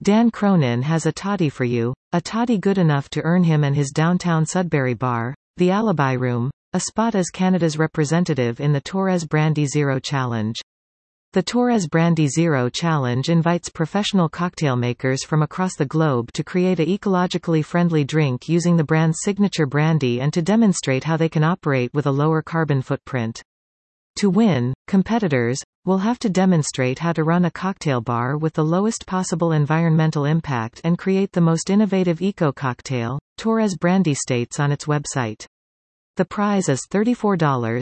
Dan Cronin has a toddy for you, a toddy good enough to earn him and his downtown Sudbury bar, the Alibi Room, a spot as Canada's representative in the Torres Brandy Zero Challenge. The Torres Brandy Zero Challenge invites professional cocktail makers from across the globe to create a ecologically friendly drink using the brand's signature brandy and to demonstrate how they can operate with a lower carbon footprint. To win, competitors will have to demonstrate how to run a cocktail bar with the lowest possible environmental impact and create the most innovative eco-cocktail, Torres Brandy states on its website. The prize is $34,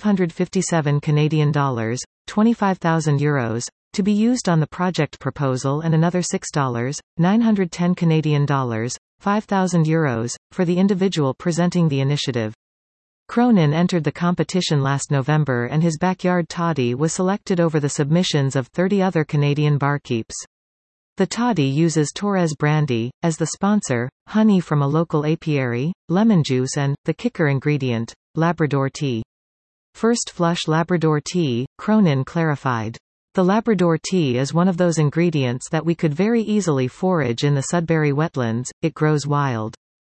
557 Canadian dollars, 25,000 euros, to be used on the project proposal, and another $6, 910 Canadian dollars, 5,000 euros, for the individual presenting the initiative. Cronin entered the competition last November and his backyard toddy was selected over the submissions of 30 other Canadian barkeeps. The toddy uses Torres Brandy as the sponsor, honey from a local apiary, lemon juice and, the kicker ingredient, Labrador tea. First flush Labrador tea, Cronin clarified. The Labrador tea is one of those ingredients that we could very easily forage in the Sudbury wetlands, it grows wild.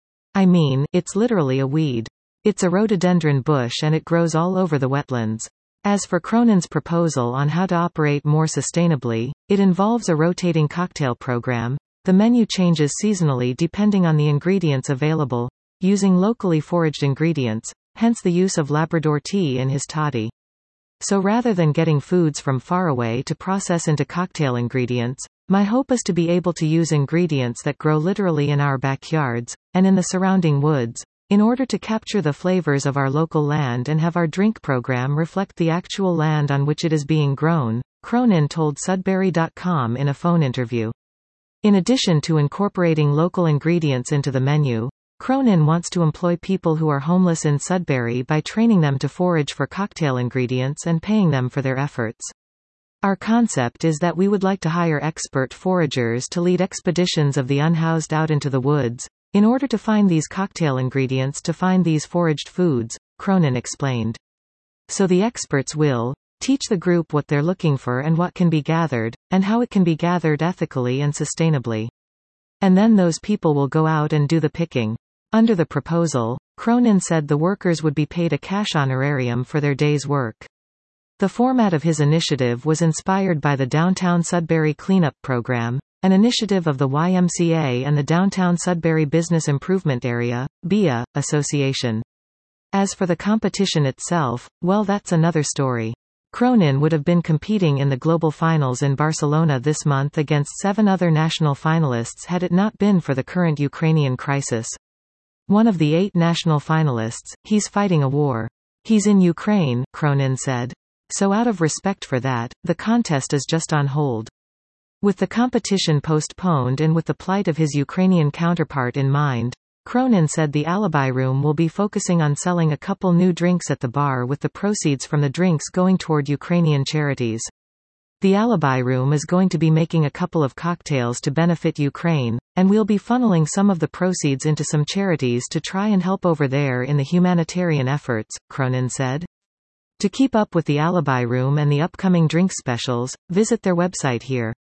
I mean, it's literally a weed. It's a rhododendron bush and it grows all over the wetlands. As for Cronin's proposal on how to operate more sustainably, it involves a rotating cocktail program. The menu changes seasonally depending on the ingredients available, using locally foraged ingredients, hence the use of Labrador tea in his toddy. So rather than getting foods from far away to process into cocktail ingredients, my hope is to be able to use ingredients that grow literally in our backyards, and in the surrounding woods, in order to capture the flavors of our local land and have our drink program reflect the actual land on which it is being grown, Cronin told Sudbury.com in a phone interview. In addition to incorporating local ingredients into the menu, Cronin wants to employ people who are homeless in Sudbury by training them to forage for cocktail ingredients and paying them for their efforts. Our concept is that we would like to hire expert foragers to lead expeditions of the unhoused out into the woods, in order to find these cocktail ingredients to find these foraged foods, Cronin explained. So the experts will teach the group what they're looking for and what can be gathered, and how it can be gathered ethically and sustainably. And then those people will go out and do the picking. Under the proposal, Cronin said the workers would be paid a cash honorarium for their day's work. The format of his initiative was inspired by the Downtown Sudbury Cleanup Program, an initiative of the YMCA and the Downtown Sudbury Business Improvement Area, BIA, Association. As for the competition itself, well, that's another story. Cronin would have been competing in the global finals in Barcelona this month against 7 other national finalists had it not been for the current Ukrainian crisis. One of the 8 national finalists, he's fighting a war. He's in Ukraine, Cronin said. So out of respect for that, the contest is just on hold. With the competition postponed and with the plight of his Ukrainian counterpart in mind, Cronin said the Alibi Room will be focusing on selling a couple new drinks at the bar with the proceeds from the drinks going toward Ukrainian charities. The Alibi Room is going to be making a couple of cocktails to benefit Ukraine, and we'll be funneling some of the proceeds into some charities to try and help over there in the humanitarian efforts, Cronin said. To keep up with the Alibi Room and the upcoming drink specials, visit their website here.